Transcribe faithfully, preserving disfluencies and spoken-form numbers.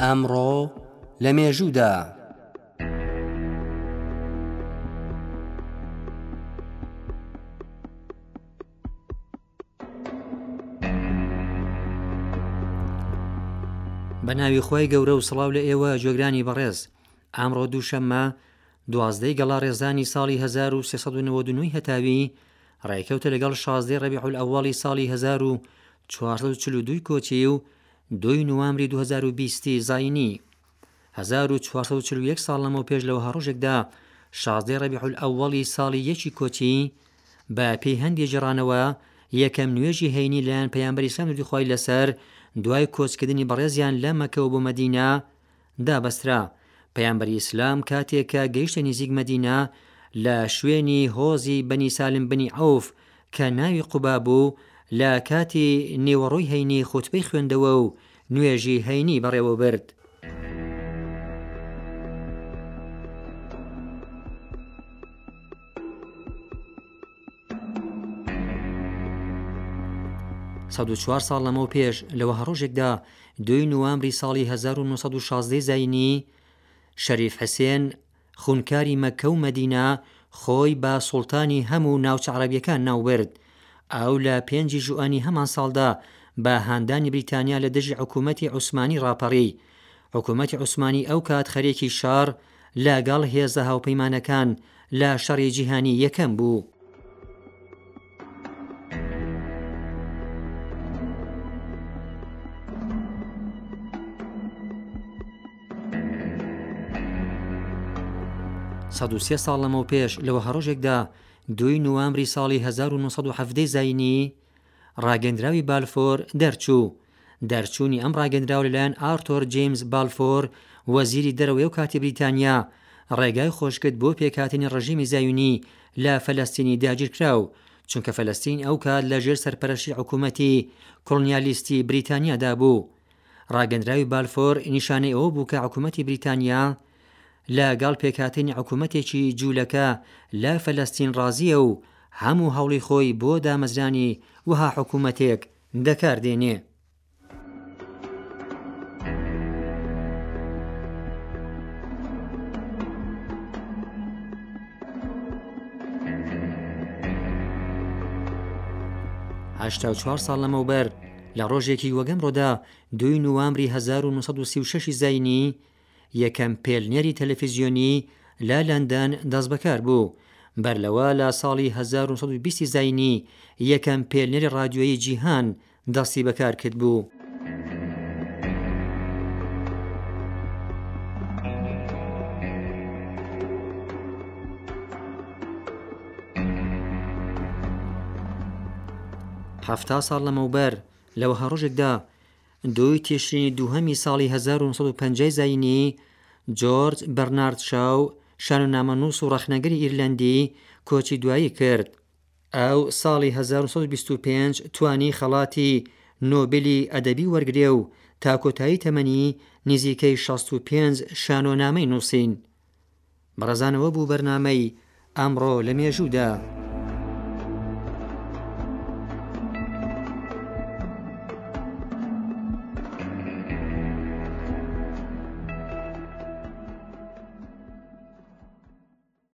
ئەمڕۆ لە مێژوودا بە ناوی خۆی گەورە و سڵاو لە ئێوە جۆگرانی بەڕێز. ئامڕۆ دووشەممە دوازدەی گەڵا ڕێزانی ساڵی هەزار و سێسەد و نەوەت و نۆ هەتاوی ڕێکەوتە لەگەڵ شازدەی ڕەبیع الئەوەڵی ساڵی هەزار و چوارسەد و چل و دوو کۆچی و دوی نوامبری دوو هەزار و بیستی زاینی. هەزار و چوارسەد و چل و یەک ساڵ لەمەوە پێش لەوە هەڕۆژێکدا شازدەی ڕەبیع الئەوەڵی ساڵی یەکی کۆچی بە پێی هەندێک جێڕانەوە یەکەم نوێژی هەینی لەلایەن پەیامبەری سەمەدی خوای لەسەر دوای کۆچکردنی بەڕێزیان لە مەکە و بۆ مەدینە دابەسترا. پەیامبەری ئیسلام کاتێکە گەیشتە نزیک مەدینە لە شوێنی هۆزی بەنی سالم بنی عەوف کە ناوی قوبا بوو، لە کاتی نێوەڕۆی هەینی خوتبەی خوێندەوە و نوێژی هەینی بەڕێوە برد. سەد و چوار ساڵ لەمەوە پێش لەوە هەڕۆژێکدا دوی نوامبری ساڵی هەزار و نۆسەد و شازدەی زاینی شەریف حسێن خونکاری مەکە و مەدینە خۆی بە سوڵتانی هەموو ناوچە عەرەبیەکان ناوبرد. ئەو لە پێنجی ژوئانی هەمان ساڵدا بە هاندانی بریتانیا لە دژی حکوومەتی عوسمانی ڕاپەڕی. حکوومەتی عوسمانی ئەو کات خەرێکی شار لەگەڵ هێزە هاوپەیمانەکان لە شەڕی جیهانی یەکەم بوو. سەد و سێ ساڵ لەمەوە پێش لەوە هەڕۆژێکدا دوی نوامبری ساڵی هەزار و نۆسەد و حەڤدەی زاینی ڕاگەندراوی بالفۆر دەرچوو. دەرچوونی ئەم ڕاگەندراو لەلایەن ئارتۆر جێمز بالفۆر وەزیری دەرەوەی و کاتی بریتانیا ڕێگای خۆشکرد بۆ پێکهاتنی ڕژیمی زایونی لە فەلەستینی داگیرکراو، چونکە فەلەستین ئەو کات لە ژێر سەرپەرشتی حکوومەتی کۆڵۆنیالیستی بریتانیادا بوو. ڕاگەندراوی بالفۆر نیشانەی ئەوە بوو کە حکوومەتی بریتانیا لەگەڵ پێکهاتنی حکوومەتێکی جوولەکە لە فەلەستین ڕازیە و هەموو هەوڵی خۆی بۆ دامەزرانی وها حکوومەتێک دەکاردێنێ. هەشتا و چوار ساڵ لەمەوبەر لە ڕۆژێکی وەگەمڕۆدا دوی نوامبری هەزار و نۆسەد و سی و شەش زاینی یەکەم پێلنێری تەلەڤیزیۆنی لە لەندەن دەست بەکار بوو. بەرلەوە لە ساڵی هەزار و سەد و بیست زاینی یەکەم پێلنێری ڕادیۆیی جیهان دەستی بەکار کرد بوو. هەفتا ساڵ لەمەوبەر لەوە هەڕۆژێکدا دوی تیشرینی دووهەمی ساڵی هەزار و نۆسەد و پەنجا زاینی جۆرج بەرنارد شاو شانۆنامەنووس و ڕەخنەگەری ئیرلەندی کۆچی دوایی کرد. ئەو ساڵی هەزار و سەد و بیست و پێنج توانی خەڵاتی نۆبێلی ئەدەبی وەرگرێ و تا کۆتایی تەمەنی نزیکەی شەست و پێنج شانۆنامەی نووسین. بەڕێزانەوە بوو بەرنامەی ئەمڕۆ لە مێژوودا.